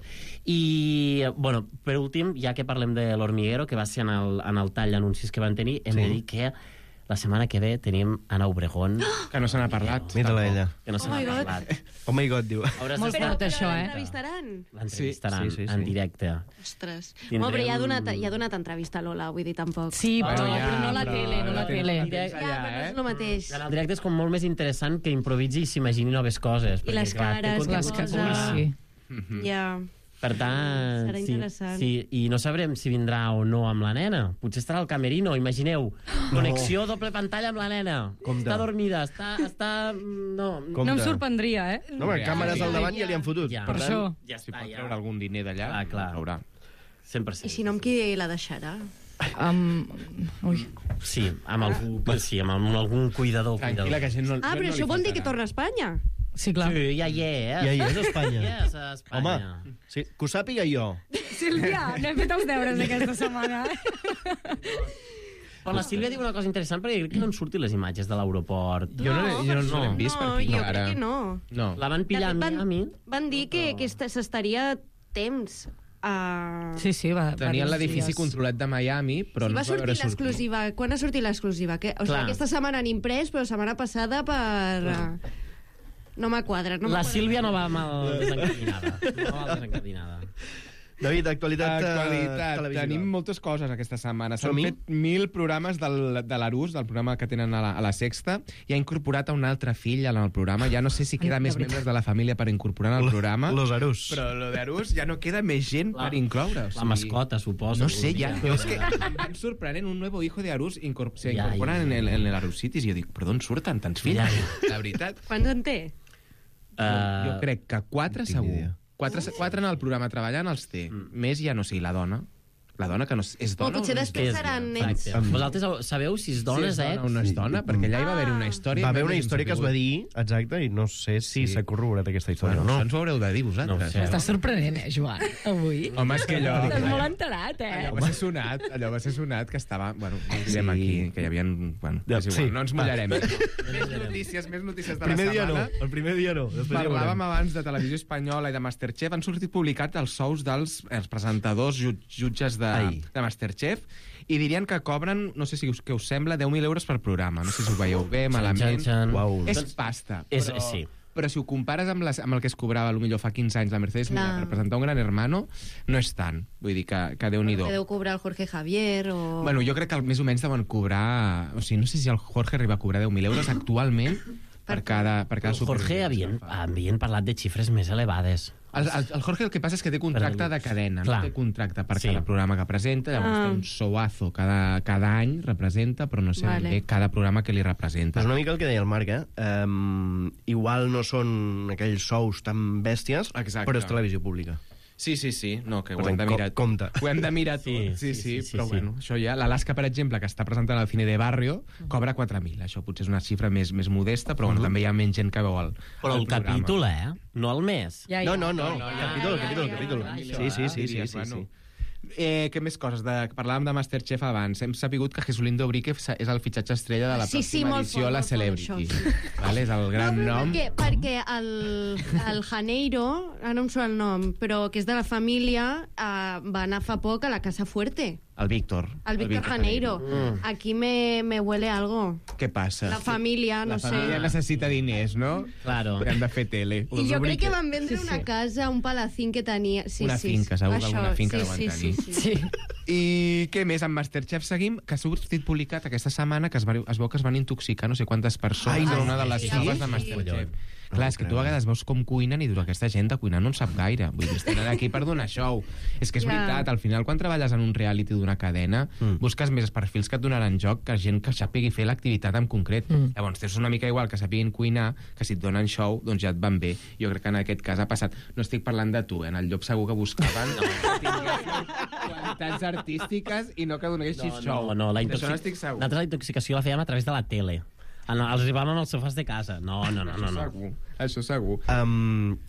I, bueno, per últim, ja que parlem de l'Hormiguero, que va ser en el, en el tall d'anuncis que van tenir, hem Sí. de dir que la setmana que ve tenim Ana Obregón, Que no se n'ha parlat. Mira-la tampoc. ella. que no se Oh n'ha my God. parlat. Oh my God, diu. Hauràs Molt d'estar- fort, això, eh? L'entrevistaran? L'entrevistaran Sí, sí, sí. en directe. Ostres. Tindrem- Home, però ja ha donat, ja ha donat entrevista a Lola, vull dir, tampoc. Sí, però, Bueno, ja, però no la però tele, no la la tele- tele. Direct- Ja, però no és el mateix. En el directe és com molt més interessant que improviси i s'imagini noves coses. I les perquè, clar, té cares, contingut Les que Cosa. sí. Ja. Per tant, Serà sí, interessant. sí, i no sabrem si vindrà o no amb la nena. Potser estarà al camerino, imagineu. Connexió doble pantalla amb la nena. Compte. Està dormida, està... està no, Com- No em Compte. sorprendria, eh? No, amb càmeres al davant ja li han fotut. Ja. Per Per tant, això. ja Si està, pot ja. treure algun diner d'allà, Ah, clar. ho veurà. cent per cent. I si no, amb qui la deixarà? Um, ui. Sí, amb algú, sí, amb algun cuidador. Tranquil·la, cuidador. que gent no... Ah, gent però no li això vol dir que faltarà. torna a Espanya? Sí, clar. Sí, ja hi és. Ja hi és a Espanya. Ja és a Espanya. Home, sí, que ho sàpiga jo. Sílvia, no he fet els deures aquesta setmana. Però la Sílvia diu una cosa interessant, perquè crec que no en surtin les imatges de l'aeroport. Jo no, l'he- jo no, no l'hem vist no, per aquí. jo ara. crec que no. No. La van pillar a De fet, Miami. van, van dir que, que est- s'estaria temps a... Sí, sí, va. Tenien diversos l'edifici dies. controlat de Miami, però Sí, no va es va veure sortir sortir. l'exclusiva. Quan ha sortit l'exclusiva? Que- O sigui, Clar. aquesta setmana han imprès, però la setmana passada per... eh, No m'ha quadrat. No La m'ha quadrat. Sílvia no va mal desencaminada. No va mal desencaminada. David, actualitat, Actualitat. televisiva. Tenim moltes coses aquesta setmana. S'han Som-hi? fet mil programes del, de l'Arús, del programa que tenen a la, a la Sexta, i ha incorporat a un altre fill en el programa. Ja no sé si queda més membres de la família per incorporar en el programa. Los Arús. Però lo d'Arús ja no queda més gent La- per incloure. O sigui, La mascota, suposo. No sé, ja. Ja. Jo és que em van sorprenent un nuevo hijo de Arús incor se Ja, incorporan ja. en el, en el Arús Cities i jo dic, però d'on surten tants fills? Ja, La veritat. Quants en té? Uh, Jo crec que quatre tinc segur. idea. Quatre, quatre en el programa treballant els té. Més ja no sé, i la dona? La dona que no és, és O dona potser no és després dona? seran nens. Exacte. Vosaltres sabeu si és dona, si és eh? dona o no és dona, perquè allà hi va haver una història... Va haver i una no història que es va dir, exacte, i no sé si Sí. s'ha corroborat aquesta història Bueno, o això no. ens ho haureu de dir vosaltres. No ho sé. Està sorprenent, eh, Joan, avui. Home, és que allò... Estàs molt enterat, eh? Allò va ser sonat, allò va ser sonat que estava... Bueno, no ho direm Sí. aquí, que hi havia... Bueno, Ja, és igual, sí, no ens va. mullarem. Més notícies, més notícies de El primer la dia no, setmana. el primer dia no. Després ja Parlàvem veurem. abans de Televisió Espanyola i de Masterchef. Han sortit publicats els sous dels els presentadors jut- jutges de, Ai. de Masterchef i dirien que cobren, no sé si us, què us sembla, deu mil euros per programa. No sé si ho veieu bé, malament. Xan, xan. Uau. És Doncs pasta. és- però, sí. però si ho compares amb, les, amb el que es cobrava potser fa quinze anys la Mercedes Milà Clar. per presentar un Gran Hermano, no és tant. Vull dir que, que Déu-n'hi-do. Que deu cobrar el Jorge Javier o... Bueno, jo crec que més o menys deuen cobrar... O sigui, no sé si el Jorge arriba a cobrar deu mil euros actualment per cada, per cada El Jorge supervivent. havien, havien parlat de xifres més elevades. El, el, el Jorge el que passa és que té contracte Però- de cadena, Clar. no té contracte per Sí. cada programa que presenta, llavors Ah. té un souazo cada, cada any, representa, però no sé Vale. vale. bé cada programa que li representa. És una mica el que deia el Marc, eh? Um, igual no són aquells sous tan bèsties, Exacte. però és televisió pública. Sí, sí, sí, no, que ho Per hem tant, de mirar. co- compte. Ho hem de mirar tot, Sí, sí, sí, sí, sí, sí, però sí. bueno, això ja... L'Alaska, per exemple, que està presentant al Cine de Barrio, cobra quatre mil. Això potser és una xifra més, més modesta, però bueno, també hi ha menys gent que veu el, Però el programa. capítol, eh? No el mes. Ja, No, ja. no, no, no, el ja, capítol, el ja, capítol, el ja, capítol. ja, ja, Sí, sí, sí, sí, diries, sí, bueno. sí. Eh, què més coses? De, parlàvem de Masterchef abans. Hem sapigut que Jesulindo Brique és el fitxatge estrella de la Sí, sí, pròxima molt edició fort, a la molt fort, Celebrity. això, Vale? És el gran no, però nom. perquè, perquè el, el Janeiro, ara no em surt el nom, però que és de la família, eh, va anar fa poc a la Casa Fuerte. El Víctor. El Víctor Janeiro. Mm. Aquí me, me huele algo. Què passa? La família, no La sé. família necessita diners, no? Claro. Han de fer tele. I jo crec que van vendre Sí, una sí. casa, un palacín que tenia... Sí, Una sí, finca, segur que això, alguna finca sí, deuen sí, tenir. Sí, sí, sí. Sí. I què més? Amb Masterchef seguim, que ha sortit publicat aquesta setmana que es, va, es veu que es van intoxicar no sé quantes persones Ai, no. en una de les Sí, proves sí. de Masterchef. Clar, és que tu a vegades veus com cuinen i dius, aquesta gent de cuinar no en sap gaire. Vull dir, estan aquí per donar show. És que és Clar. veritat, al final, quan treballes en un reality d'una cadena, mm. busques més perfils que et donaran joc que gent que sàpigui fer l'activitat en concret. Mm. Llavors, és una mica igual que sàpiguin cuinar, que si et donen show, doncs ja et van bé. Jo crec que en aquest cas ha passat... No estic parlant de tu, eh? En el llop segur que buscaven no, que tinguessin qualitats artístiques i no que donessis No, show. no, no, la D'això intoxic... no estic segur. Nosaltres la intoxicació la fèiem a través de la tele. En, els arribàvem als sofàs de casa. No, no, no, no. Això no. segur. Això segur. Um,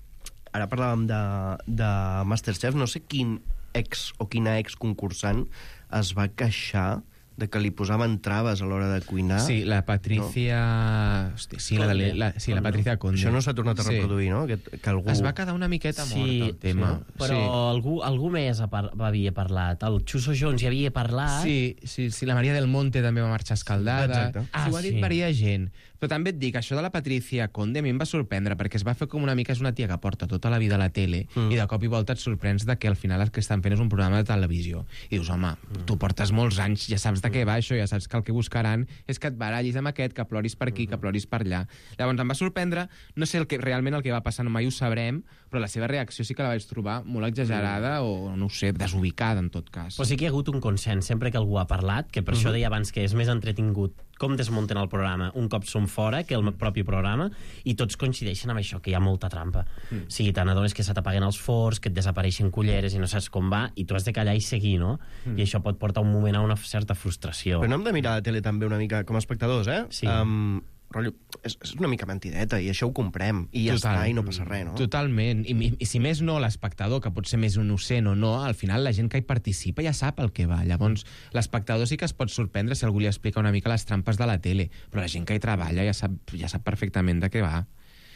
ara parlàvem de, de Masterchef. No sé quin ex o quina ex concursant es va queixar de que li posaven traves a l'hora de cuinar. Sí, la Patricia... No. Hosti, sí, la, de, la, sí, la Patricia Conde. Això no s'ha tornat a reproduir, no? Que, que algú... Es va quedar una miqueta mort, el tema. Sí, però algú, algú més ha par havia parlat. El Chuso Jones hi havia parlat. Sí, sí, sí, la Maria del Monte també va marxar escaldada. Exacte. Ah, sí, ho ha dit sí. varia gent. Però també et dic, això de la Patricia Conde a mi em va sorprendre, perquè es va fer com una mica... És una tia que porta tota la vida a la tele mm. i de cop i volta et sorprens de que al final el que estan fent és un programa de televisió. I dius, home, mm. tu portes molts anys, ja saps de què va això, ja saps que el que buscaran és que et barallis amb aquest, que ploris per aquí, que ploris per allà. Llavors em va sorprendre, no sé el que, realment el que va passar, no mai ho sabrem, però la seva reacció sí que la vaig trobar molt exagerada mm. o, no ho sé, desubicada, en tot cas. Però sí que hi ha hagut un consens sempre que algú ha parlat, que per uh -huh. això deia abans que és més entretingut com desmunten el programa un cop són fora que el propi programa, i tots coincideixen amb això, que hi ha molta trampa. Mm. O sigui, te n'adones que se t'apaguen els forns, que et desapareixen culleres i no saps com va, i tu has de callar i seguir, no? Mm. I això pot portar un moment a una certa frustració. Però no hem de mirar la tele també una mica com a espectadors, eh? Sí. Um, rotllo, és, és una mica mentideta, i això ho comprem, i ja Total. està, i no passa res, no? Totalment. I, i, I si més no, l'espectador, que pot ser més innocent o no, al final la gent que hi participa ja sap el que va. Llavors, l'espectador sí que es pot sorprendre si algú li explica una mica les trampes de la tele, però la gent que hi treballa ja sap, ja sap perfectament de què va.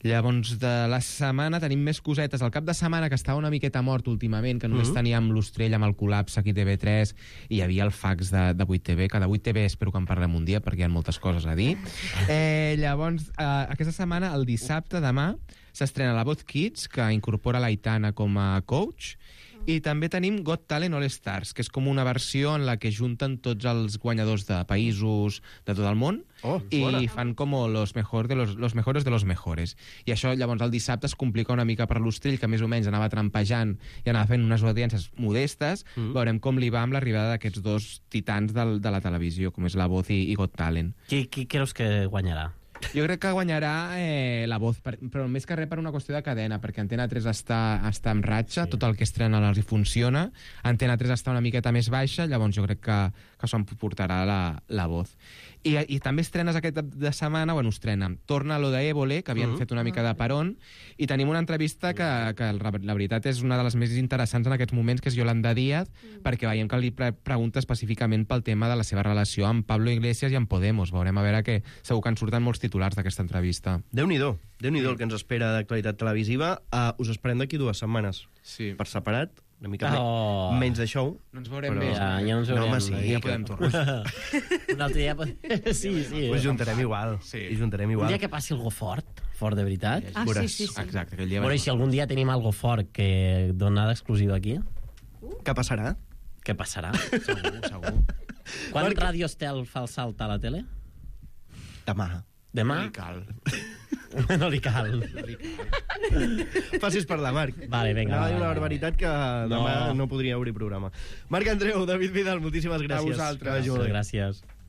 Llavors, de la setmana tenim més cosetes. El cap de setmana, que estava una miqueta mort últimament, que només mm -hmm. teníem l'Ostrell amb el col·lapse aquí a T V tres, i hi havia el fax de, de vuit T V, que de vuit T V espero que en parlem un dia, perquè hi ha moltes coses a dir. Eh, llavors, eh, aquesta setmana, el dissabte, demà, s'estrena La Voz Kids, que incorpora l'Aitana com a coach, i també tenim Got Talent All Stars, que és com una versió en la que junten tots els guanyadors de països de tot el món, oh, i bona. fan com los, mejor de los, los mejores de los mejores. I això, llavors, el dissabte es complica una mica per l'Ostrell, que més o menys anava trampejant i anava fent unes audiències modestes. Mm. Veurem com li va amb l'arribada d'aquests dos titans del, de la televisió, com és La Voz i, i Got Talent. Qui, qui creus que guanyarà? Jo crec que guanyarà eh, La Voz, per, però més que res per una qüestió de cadena, perquè Antena tres està, està en ratxa, sí. Tot el que estrena els hi funciona, Antena tres està una miqueta més baixa, llavors jo crec que, que s'ho emportarà la, la Voz. I, I també estrenes aquest de setmana, bueno, estrena, torna lo d'Évole, que havien mm -hmm. fet una mica de peron, i tenim una entrevista que, que la veritat és una de les més interessants en aquests moments, que és Yolanda Díaz, mm. perquè veiem que li pre pregunta específicament pel tema de la seva relació amb Pablo Iglesias i amb Podemos. Veurem a veure que segur que en surten molts titulars d'aquesta entrevista. Déu-n'hi-do, Déu-n'hi-do sí. el que ens espera d'actualitat televisiva. Uh, us esperem d'aquí dues setmanes. Sí. Per separat, una mica oh. menys de show. No ens veurem però... més. Ja, ja no ens veurem. No, home, sí, ja que... podem tornar. Un altre dia... Sí, sí. Us juntarem igual. Sí. I juntarem igual. Un dia que passi algo fort, fort de veritat. Ah, sí, sí, sí. Exacte, aquell dia... Bueno, i si algun dia tenim algo fort que donar d'exclusiva aquí, Què passarà? què passarà? Segur, segur. Quan Marc... Radio Estel fa el salt a la tele? Demà. Demà? No li cal. No li cal. No li cal. Facis parlar, Marc. Vale, vinga. Anava a dir va, una va, barbaritat que demà No. no podria obrir programa. Marc Andreu, David Vidal, moltíssimes gràcies. vosaltres. Que vagi molt bé. Gràcies.